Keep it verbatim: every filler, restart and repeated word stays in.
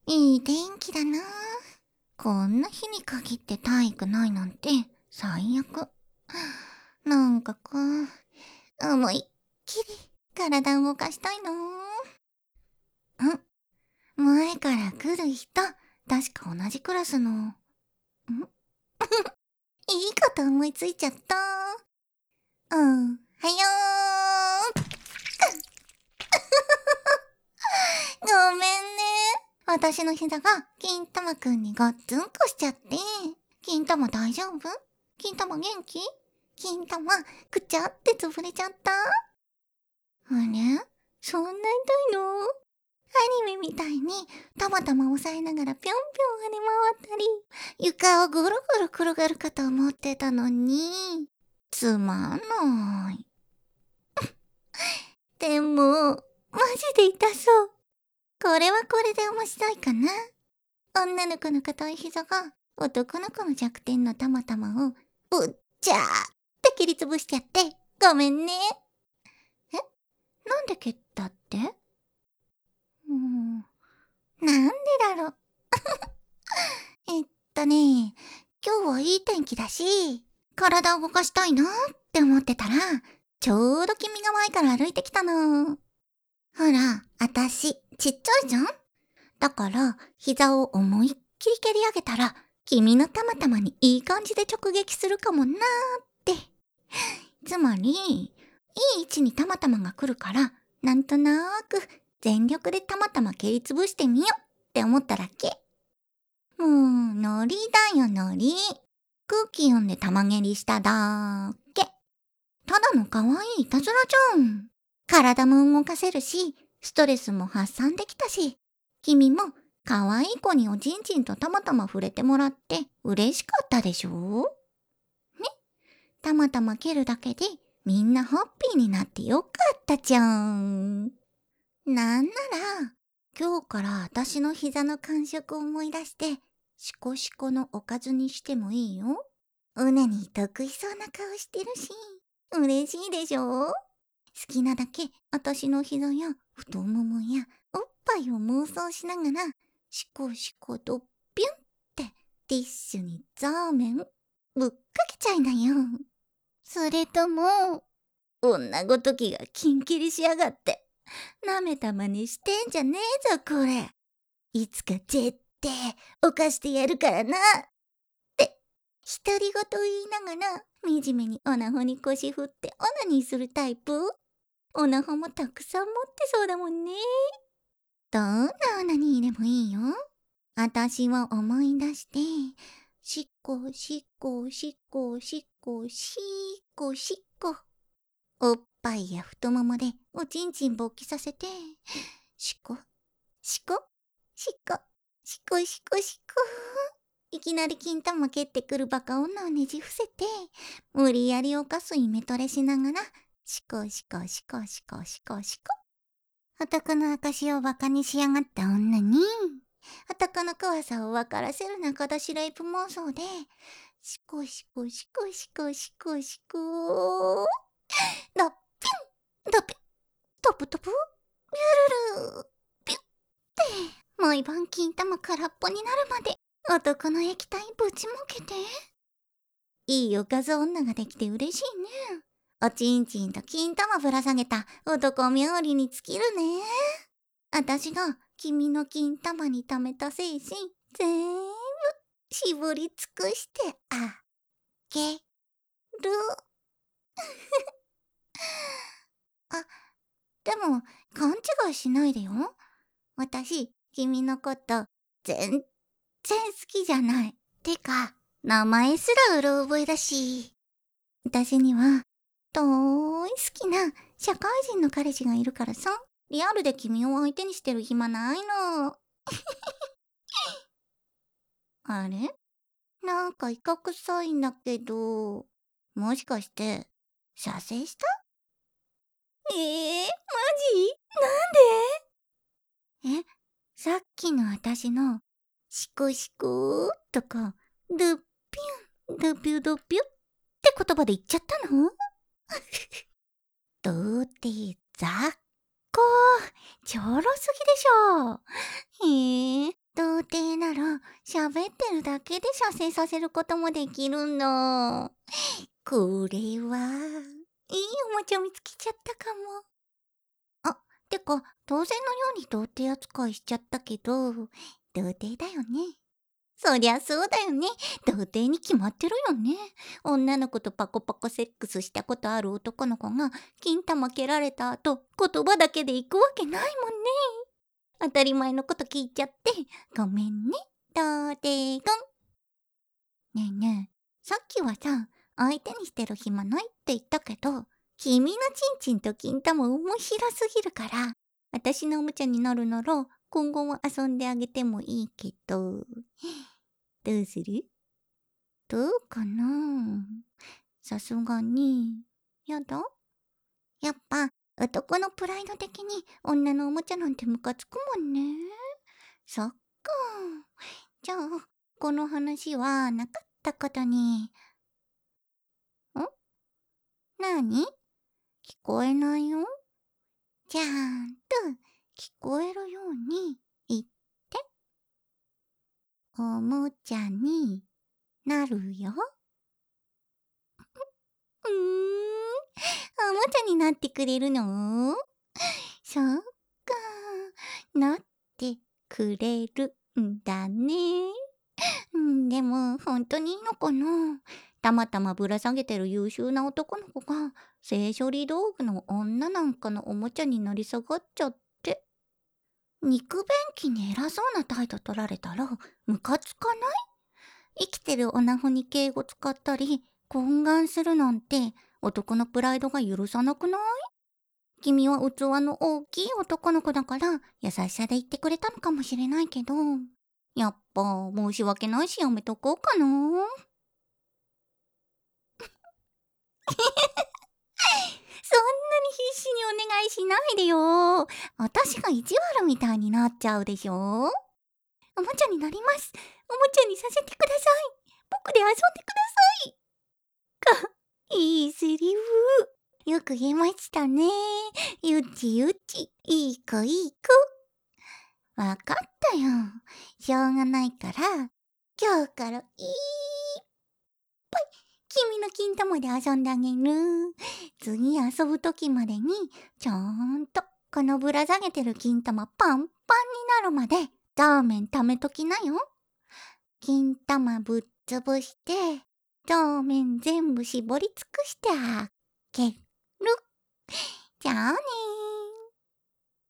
いい天気だな。こんな日に限って体育ないなんて最悪。なんかこう、思いっきり体動かしたいな。ん前から来る人、確か同じクラスの。んいいこと思いついちゃった。うん、はよー。ごめんね。私の膝が金玉くんにガッツンコしちゃって。金玉大丈夫？金玉元気？金玉くちゃって潰れちゃった？あれ？そんな痛いの？アニメみたいにたまたま押さえながらぴょんぴょん跳ね回ったり、床をぐるぐる転がるかと思ってたのに、つまんない。でも、マジで痛そう。これはこれで面白いかな。女の子の硬い膝が男の子の弱点のたまたまをぶっちゃーって切りつぶしちゃってごめんね。え？なんで蹴ったって？うーん、なんでだろう。えっとね、今日はいい天気だし、体を動かしたいなって思ってたら、ちょうど君が前から歩いてきたの。ほら、あたし、ちっちゃいじゃん？だから、膝を思いっきり蹴り上げたら、君のたまたまにいい感じで直撃するかもなーって。つまり、いい位置にたまたまが来るから、なんとなーく全力でたまたま蹴りつぶしてみようって思っただけ。もう、ノリだよノリ。空気読んで玉蹴りしただけ。ただの可愛いいたずらじゃん。体も動かせるし、ストレスも発散できたし、君も可愛い子におちんちんとたまたま触れてもらって嬉しかったでしょ？ね？たまたま蹴るだけでみんなハッピーになってよかったじゃん。なんなら、今日から私の膝の感触を思い出して、シコシコのおかずにしてもいいよ。うねに得意そうな顔してるし、嬉しいでしょ？好きなだけ私の膝や太ももやおっぱいを妄想しながら、シコシコとピュンってティッシュにザーメンぶっかけちゃいなよ。それとも、女ごときがキンキリしやがって、舐めたまにしてんじゃねえぞこれ。いつか絶対犯してやるからな。って独り言言いながら惨めにオナホに腰振ってオナニーするタイプ？オナホもたくさん持ってそうだもんね。どんなオナニーでもいいよ。あたしを思い出して、しっこしっこしっこしっこしっこしっこ。おっぱいや太ももでおちんちん勃起させて、しこしこしこしこしこしこ。いきなり金玉蹴ってくるバカ女をねじ伏せて、無理やりおかすイメトレしながら、しこしこしこしこしこしこ。男の証をバカにしやがった女に、男の怖さを分からせる中出しレイプ妄想で、しこしこしこしこしこしこ。ドッピンドピントプトプルルルピュッて毎晩金玉空っぽになるまで男の液体ぶちまけて。いいおかず女ができて嬉しいね。おちんちんと金玉ぶら下げた男冥利に尽きるね。あたしが君の金玉に溜めた精神全部絞り尽くしてあげる。あ、でも勘違いしないでよ。私、君のこと全然好きじゃない。てか、名前すらうろ覚えだし。私には、大好きな社会人の彼氏がいるからさ、リアルで君を相手にしてる暇ないの。あれ？なんかイカ臭いんだけど、もしかして、射精した？えー、マジ？なんで？え、さっきの私の、シコシコーとか、ドゥッピュン、ドゥピュドピュって言葉で言っちゃったの？どうって雑魚、ちょろすぎでしょ。へえ、ど喋ってるだけで射精させることもできるの。これは、いいおもちゃ見つけちゃったかも。あ、てか、当然のように童貞扱いしちゃったけど、童貞だよね。そりゃそうだよね。童貞に決まってるよね。女の子とパコパコセックスしたことある男の子が、金玉蹴られた後、言葉だけで行くわけないもんね。当たり前のこと聞いちゃって、ごめんね、童貞くん。ねえねえ、さっきはさ、相手にしてる暇ないって言ったけど、君のチンチンと金玉面白すぎるから、私のおもちゃになるなら、今後も遊んであげてもいいけど、どうする？どうかな？さすがに、やだ？やっぱ、男のプライド的に女のおもちゃなんてムカつくもんね。そっか。じゃあ、この話はなかったことに。ん？なに？聞こえないよ。ちゃんと聞こえるように言って。おもちゃになるよ。うーん、おもちゃになってくれるの？そっか、なってくれるんだね。うん、でも本当にいいのかな？たまたまぶら下げてる優秀な男の子が性処理道具の女なんかのおもちゃになり下がっちゃって。肉便器に偉そうな態度取られたらムカつかない？生きてるオナホに敬語使ったり懇願するなんて男のプライドが許さなくない？君は器の大きい男の子だから優しさで言ってくれたのかもしれないけど、やっぱ申し訳ないしやめとこうかな。そんなに必死にお願いしないでよ。私が意地悪みたいになっちゃうでしょ。おもちゃになります。おもちゃにさせてください。僕で遊んでください。か、いいセリフ。よく言えましたね。ゆちゆち、いい子いい子。わかったよ。しょうがないから、今日からいっぱい君の金玉で遊んであげる。次遊ぶ時までに、ちゃんとこのぶら下げてる金玉パンパンになるまで、ザーメン貯めときなよ。金玉ぶっつぶして、ザーメン全部絞り尽くしてあげる。じゃあねー。